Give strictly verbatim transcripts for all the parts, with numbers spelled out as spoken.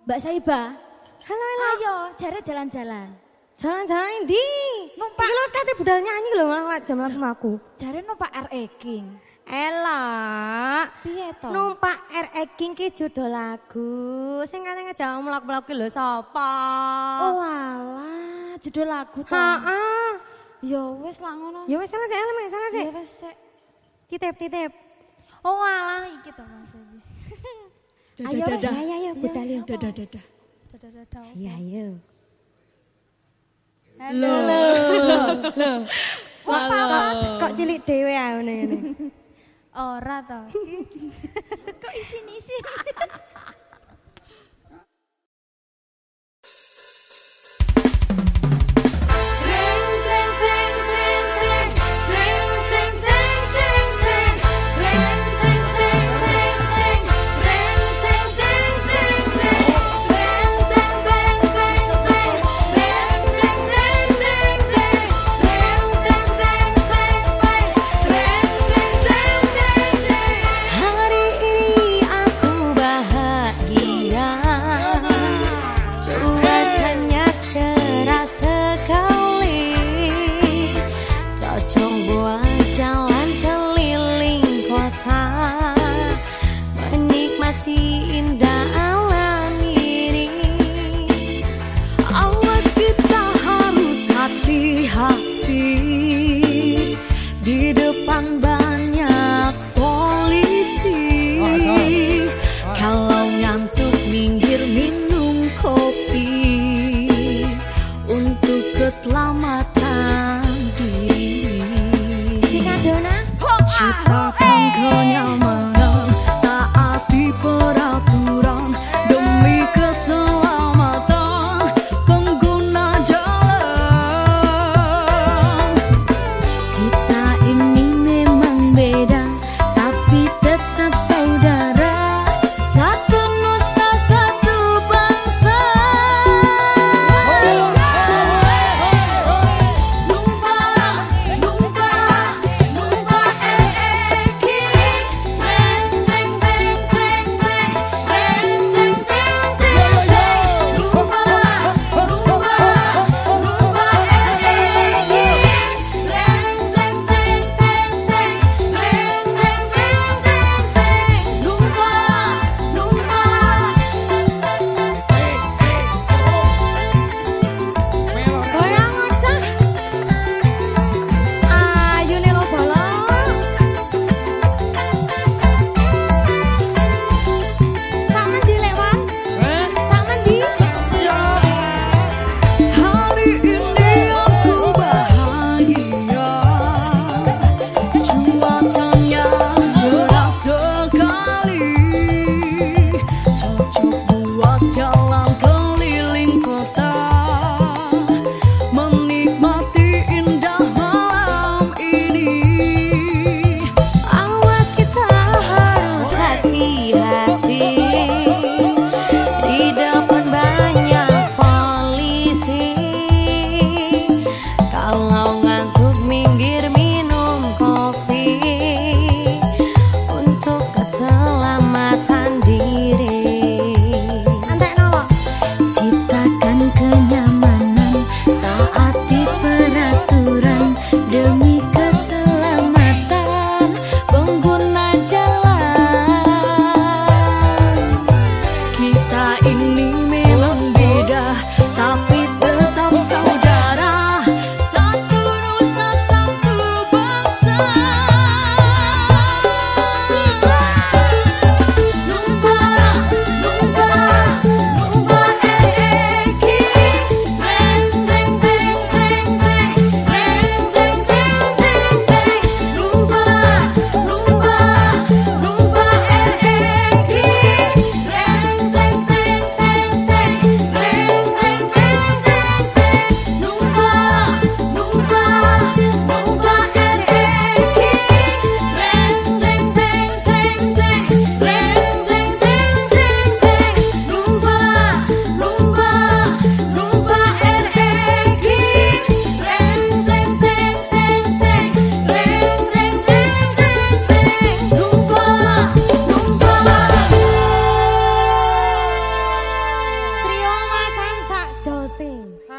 Mbak Saiba. Halo, halo. Ayo, jare jalan-jalan. Jalan-jalan ini. Numpak. Iki lho kate budal nyanyi lho malah jam aku. Jare numpak R E King. Elak. Piye to? Numpak R E King ki judul lagu. Sing kate ngejak mlaku-mlaku ki lho sapa? Oh alah, judul lagu to. Heeh. Ya wis lah ngono. Ya wis salah sik, salah salah sik. Ya wis sik. Titip-titip. Oh alah iki to maksudnya. Ayo, Ya ya ya budal yo. Dadah dadah. Dadah dadah. Iya, iya. Halo. Loh. Kok kok cilik dhewe ae ngene. Ora to. Kok isin-isin. Keselamatan diri. Ciptakan kenyamanan, taati peraturan demi keselamatan pengguna jalan. Kita ini memang beda, tapi tetap saudara, satu nusa satu bangsa.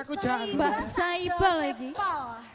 aku jangan. Mbak Saiba lagi.